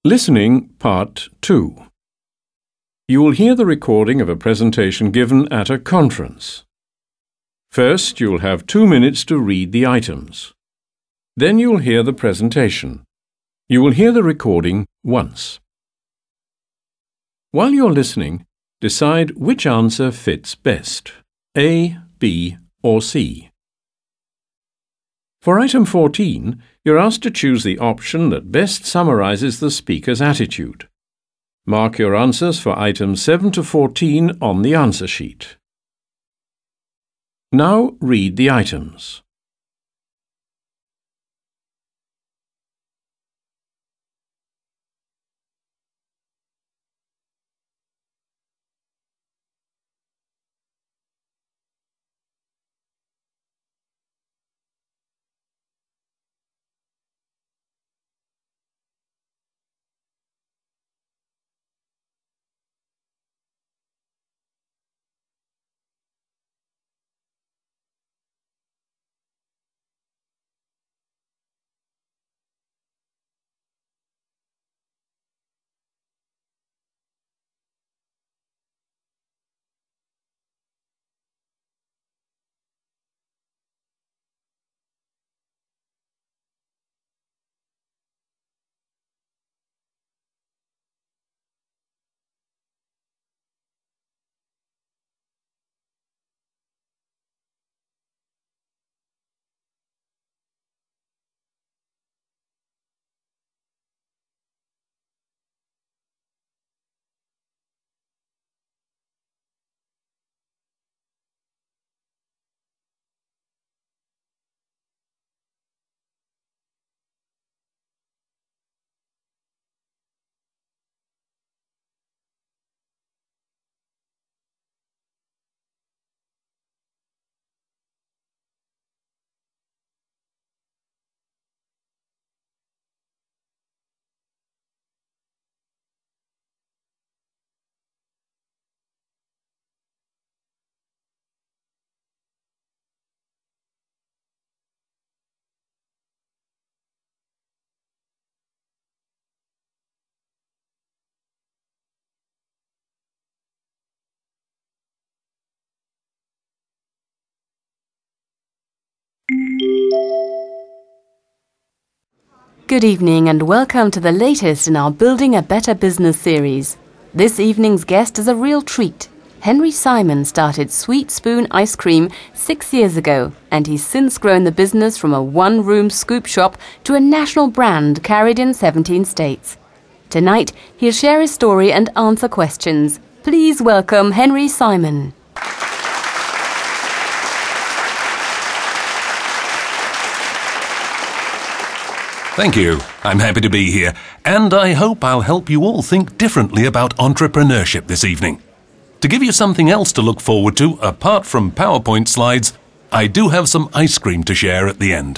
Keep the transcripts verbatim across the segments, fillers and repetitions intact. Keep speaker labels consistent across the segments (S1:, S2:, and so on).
S1: Listening Part two. You will hear the recording of a presentation given at a conference. First, you'll have two minutes to read the items. Then you'll hear the presentation. You will hear the recording once. While you're listening, decide which answer fits best, A, B, or C. For item fourteen, you're asked to choose the option that best summarizes the speaker's attitude. Mark your answers for items seven to fourteen on the answer sheet. Now read the items.
S2: Good evening and welcome to the latest in our Building a Better Business series. This evening's guest is a real treat. Henry Simon started Sweet Spoon Ice Cream six years ago, and he's since grown the business from a one-room scoop shop to a national brand carried in seventeen states. Tonight, he'll share his story and answer questions. Please welcome Henry Simon.
S3: Thank you. I'm happy to be here, and I hope I'll help you all think differently about entrepreneurship this evening. To give you something else to look forward to, apart from PowerPoint slides, I do have some ice cream to share at the end.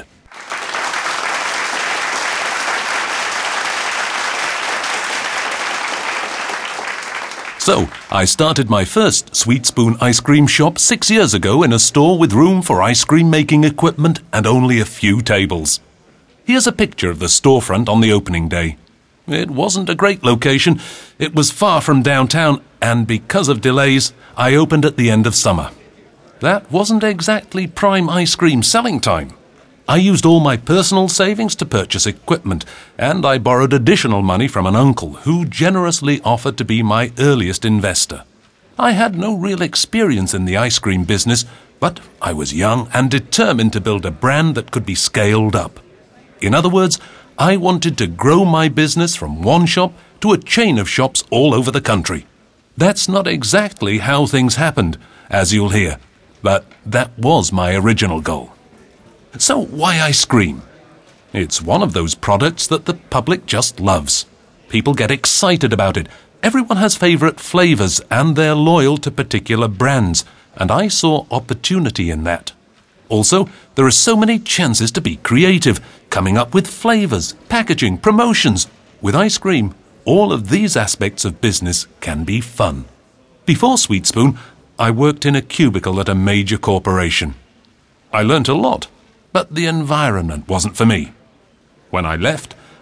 S3: So, I started my first Sweet Spoon ice cream shop six years ago in a store with room for ice cream making equipment and only a few tables. Here's a picture of the storefront on the opening day. It wasn't a great location, it was far from downtown, and because of delays, I opened at the end of summer. That wasn't exactly prime ice cream selling time. I used all my personal savings to purchase equipment, and I borrowed additional money from an uncle who generously offered to be my earliest investor. I had no real experience in the ice cream business, but I was young and determined to build a brand that could be scaled up. In other words, I wanted to grow my business from one shop to a chain of shops all over the country. That's not exactly how things happened, as you'll hear, but that was my original goal. So why ice cream? It's one of those products that the public just loves. People get excited about it. Everyone has favorite flavors and they're loyal to particular brands, and I saw opportunity in that. Also, there are so many chances to be creative, coming up with flavors, packaging, promotions. With ice cream, all of these aspects of business can be fun. Before Sweet Spoon, I worked in a cubicle at a major corporation. I learnt a lot, but the environment wasn't for me. When I left,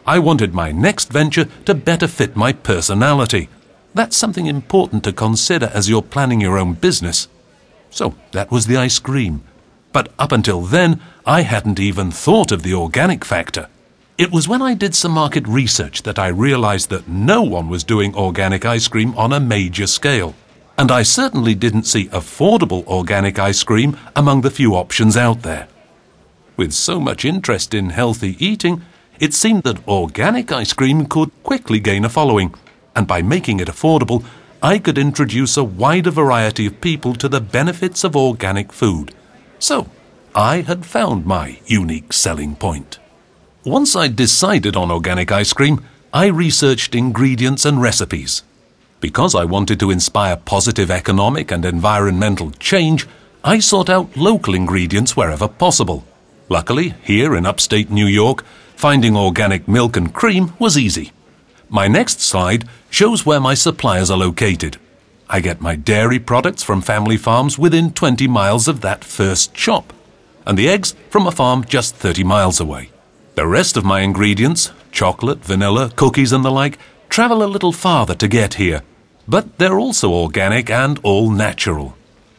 S3: I wanted my next venture to better fit my personality. That's something important to consider as you're planning your own business. So that was the ice cream. But up until then, I hadn't even thought of the organic factor. It was when I did some market research that I realized that no one was doing organic ice cream on a major scale. And I certainly didn't see affordable organic ice cream among the few options out there. With so much interest in healthy eating, it seemed that organic ice cream could quickly gain a following, and by making it affordable, I could introduce a wider variety of people to the benefits of organic food. So, I had found my unique selling point. Once I'd decided on organic ice cream, I researched ingredients and recipes. Because I wanted to inspire positive economic and environmental change, I sought out local ingredients wherever possible. Luckily, here in upstate New York, finding organic milk and cream was easy. My next slide shows where my suppliers are located. I get my dairy products from family farms within twenty miles of that first shop, and the eggs from a farm just thirty miles away. The rest of my ingredients, chocolate, vanilla, cookies and the like, travel a little farther to get here, but they're also organic and all natural.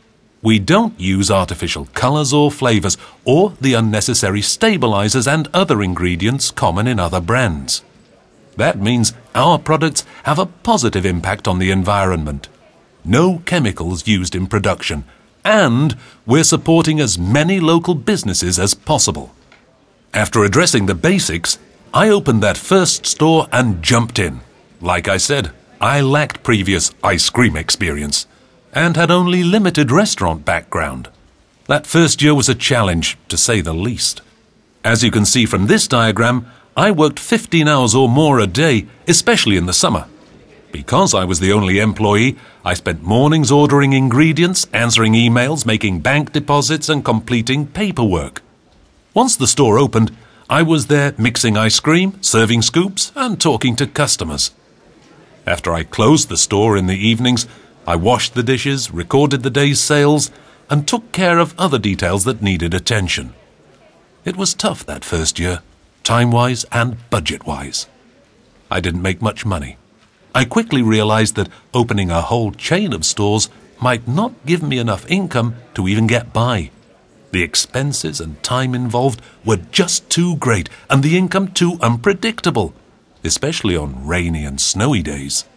S3: We don't use artificial colors or flavors or the unnecessary stabilizers and other ingredients common in other brands. That means our products have a positive impact on the environment. No chemicals used in production, and we're supporting as many local businesses as possible. After addressing the basics, I opened that first store and jumped in. Like I said, I lacked previous ice cream experience and had only limited restaurant background. That first year was a challenge, to say the least. As you can see from this diagram, I worked fifteen hours or more a day, especially in the summer. Because I was the only employee, I spent mornings ordering ingredients, answering emails, making bank deposits and completing paperwork. Once the store opened, I was there mixing ice cream, serving scoops and talking to customers. After I closed the store in the evenings, I washed the dishes, recorded the day's sales, and took care of other details that needed attention. It was tough that first year, time-wise and budget-wise. I didn't make much money. I quickly realized that opening a whole chain of stores might not give me enough income to even get by. The expenses and time involved were just too great and the income too unpredictable, especially on rainy and snowy days.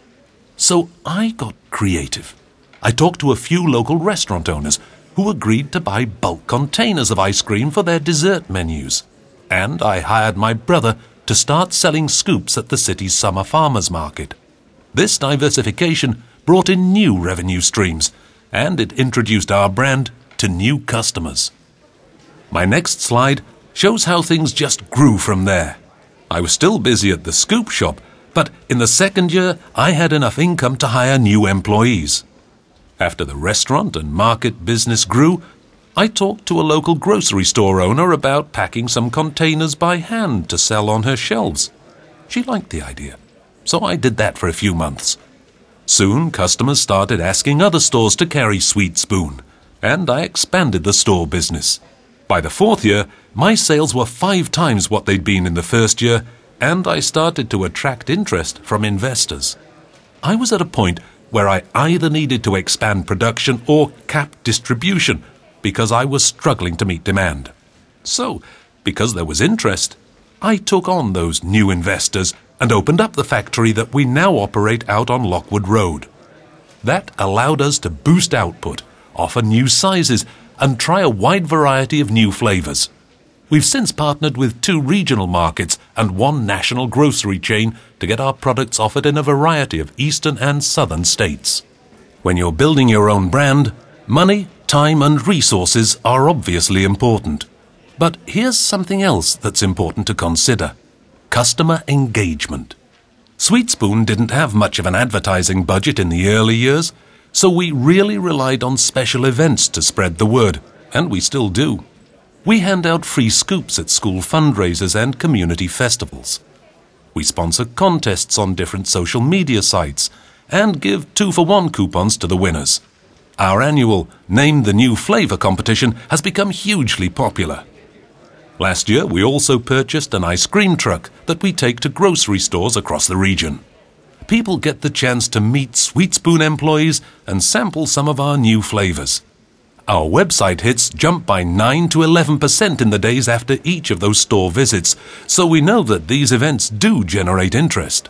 S3: So I got creative. I talked to a few local restaurant owners who agreed to buy bulk containers of ice cream for their dessert menus. And I hired my brother to start selling scoops at the city's summer farmers market. This diversification brought in new revenue streams, and it introduced our brand to new customers. My next slide shows how things just grew from there. I was still busy at the scoop shop, but in the second year, I had enough income to hire new employees. After the restaurant and market business grew, I talked to a local grocery store owner about packing some containers by hand to sell on her shelves. She liked the idea, so I did that for a few months. Soon, customers started asking other stores to carry Sweet Spoon, and I expanded the store business. By the fourth year, my sales were five times what they'd been in the first year, and I started to attract interest from investors. I was at a point where I either needed to expand production or cap distribution because I was struggling to meet demand. So, because there was interest, I took on those new investors and opened up the factory that we now operate out on Lockwood Road. That allowed us to boost output, offer new sizes, and try a wide variety of new flavors. We've since partnered with two regional markets and one national grocery chain to get our products offered in a variety of eastern and southern states. When you're building your own brand, money, time and resources are obviously important. But here's something else that's important to consider: customer engagement. Sweet Spoon didn't have much of an advertising budget in the early years, so we really relied on special events to spread the word, and we still do. We hand out free scoops at school fundraisers and community festivals. We sponsor contests on different social media sites and give two-for-one coupons to the winners. Our annual Name the New Flavor competition has become hugely popular. Last year, we also purchased an ice cream truck that we take to grocery stores across the region. People get the chance to meet Sweet Spoon employees and sample some of our new flavors. Our website hits jump by nine to eleven percent in the days after each of those store visits, so we know that these events do generate interest.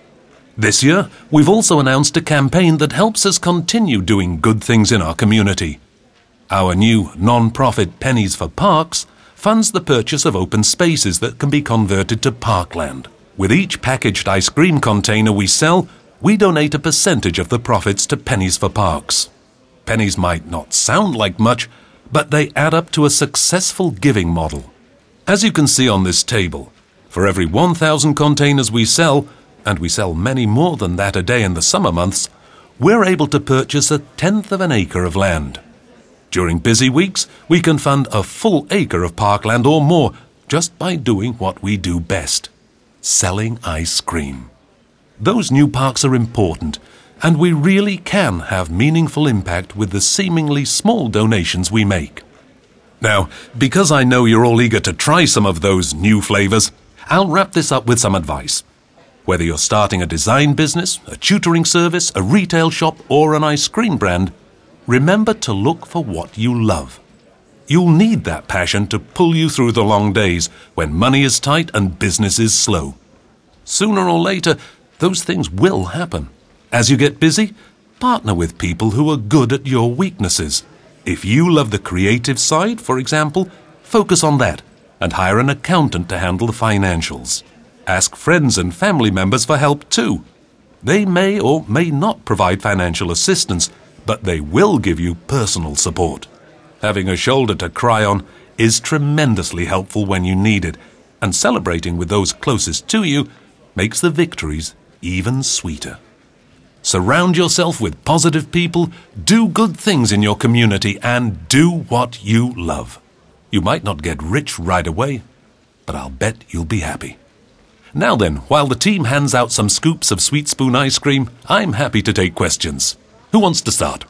S3: This year, we've also announced a campaign that helps us continue doing good things in our community. Our new non-profit Pennies for Parks funds the purchase of open spaces that can be converted to parkland. With each packaged ice cream container we sell, we donate a percentage of the profits to Pennies for Parks. Pennies might not sound like much, but they add up to a successful giving model. As you can see on this table, for every one thousand containers we sell, and we sell many more than that a day in the summer months, we're able to purchase a tenth of an acre of land. During busy weeks, we can fund a full acre of parkland or more just by doing what we do best: selling ice cream. Those new parks are important, and we really can have meaningful impact with the seemingly small donations we make. Now, because I know you're all eager to try some of those new flavors, I'll wrap this up with some advice. Whether you're starting a design business, a tutoring service, a retail shop, or an ice cream brand, remember to look for what you love. You'll need that passion to pull you through the long days when money is tight and business is slow. Sooner or later, those things will happen. As you get busy, partner with people who are good at your weaknesses. If you love the creative side, for example, focus on that and hire an accountant to handle the financials. Ask friends and family members for help too. They may or may not provide financial assistance, but they will give you personal support. Having a shoulder to cry on is tremendously helpful when you need it, and celebrating with those closest to you makes the victories even sweeter. Surround yourself with positive people, do good things in your community, and do what you love. You might not get rich right away, but I'll bet you'll be happy. Now then, while the team hands out some scoops of Sweet Spoon ice cream, I'm happy to take questions. Who wants to start?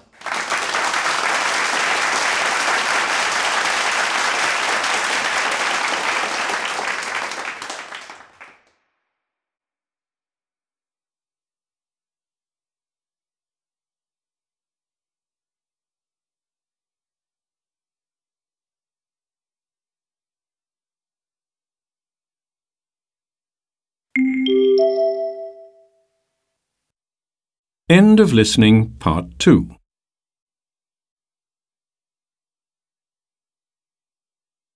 S1: End of listening, part two.